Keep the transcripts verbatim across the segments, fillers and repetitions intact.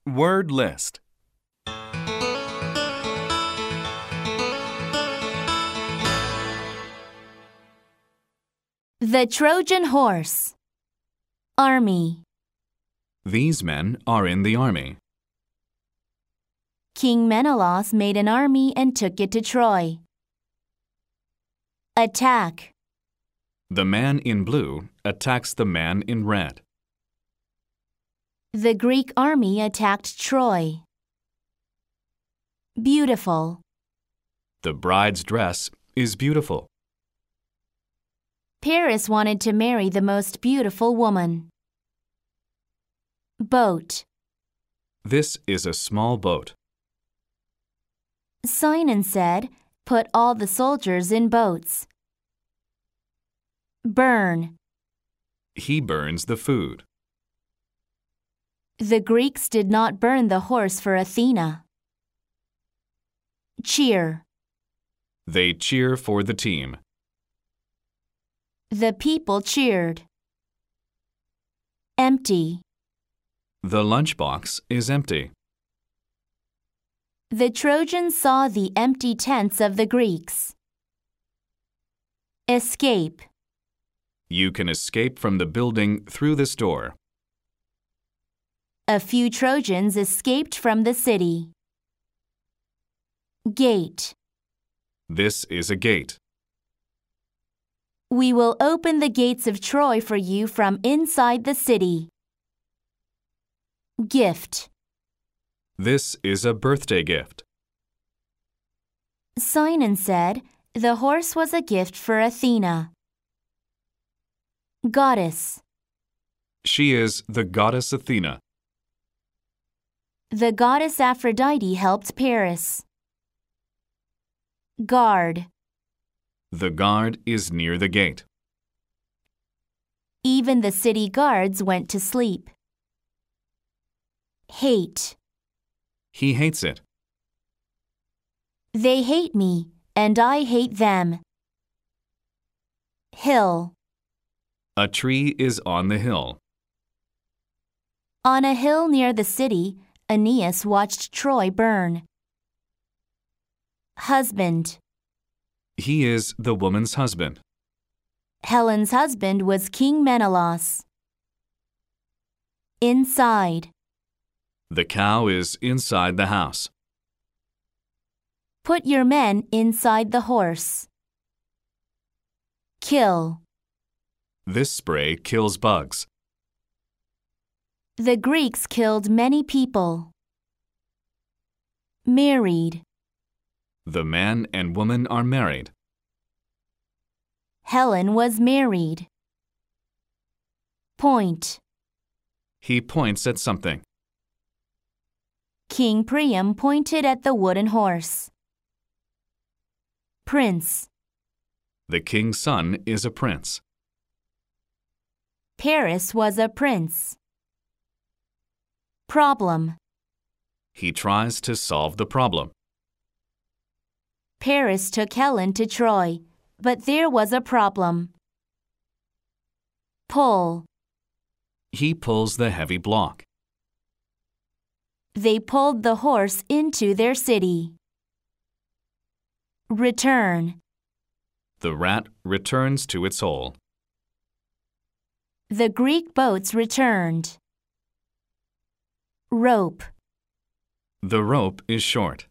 Word list. The Trojan Horse. Army. These men are in the army. King Menelaus made an army and took it to Troy. Attack. The man in blue attacks the man in red. The Greek army attacked Troy. Beautiful. The bride's dress is beautiful. Paris wanted to marry the most beautiful woman. Boat. This is a small boat. Sinon said, "Put all the soldiers in boats." Burn. He burns the food. The Greeks did not burn the horse for Athena. Cheer. They cheer for the team. The people cheered. Empty. The lunchbox is empty. The Trojans saw the empty tents of the Greeks. Escape. You can escape from the building through this door. A few Trojans escaped from the city. Gate. This is a gate. We will open the gates of Troy for you from inside the city. Gift. This is a birthday gift. Sinon said, "The horse was a gift for Athena." Goddess. She is the goddess Athena. The goddess Aphrodite helped Paris. Guard. The guard is near the gate. Even the city guards went to sleep. Hate. He hates it. They hate me, and I hate them. Hill. A tree is on the hill. On a hill near the city, Aeneas watched Troy burn. Husband. He is the woman's husband. Helen's husband was King Menelaus. Inside. The cow is inside the house. Put your men inside the horse. Kill. This spray kills bugs. The Greeks killed many people. Married. The man and woman are married. Helen was married. Point. He points at something. King Priam pointed at the wooden horse. Prince. The king's son is a prince. Paris was a prince. Problem. He tries to solve the problem. Paris took Helen to Troy, but there was a problem. Pull. He pulls the heavy block. They pulled the horse into their city. Return. The rat returns to its hole. The Greek boats returned. Rope. The rope is short.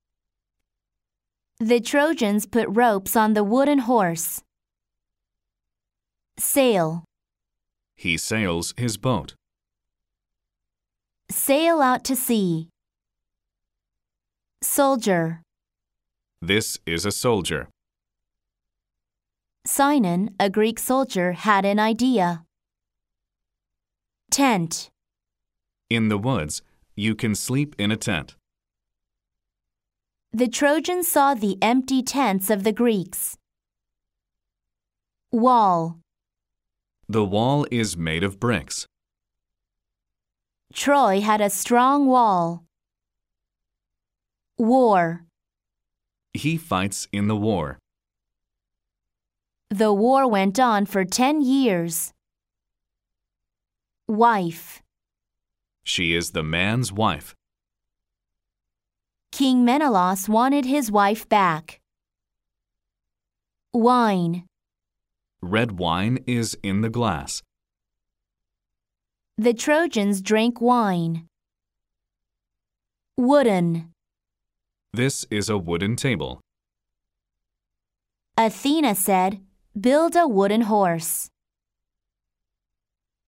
The Trojans put ropes on the wooden horse. Sail. He sails his boat. Sail out to sea. Soldier. This is a soldier. Sinon, a Greek soldier, had an idea. Tent. In the woods, you can sleep in a tent. The Trojans saw the empty tents of the Greeks. Wall. The wall is made of bricks. Troy had a strong wall. War. He fights in the war. The war went on for ten years. Wife. She is the man's wife. King Menelaus wanted his wife back. Wine. Red wine is in the glass. The Trojans drank wine. Wooden. This is a wooden table. Athena said, "Build a wooden horse."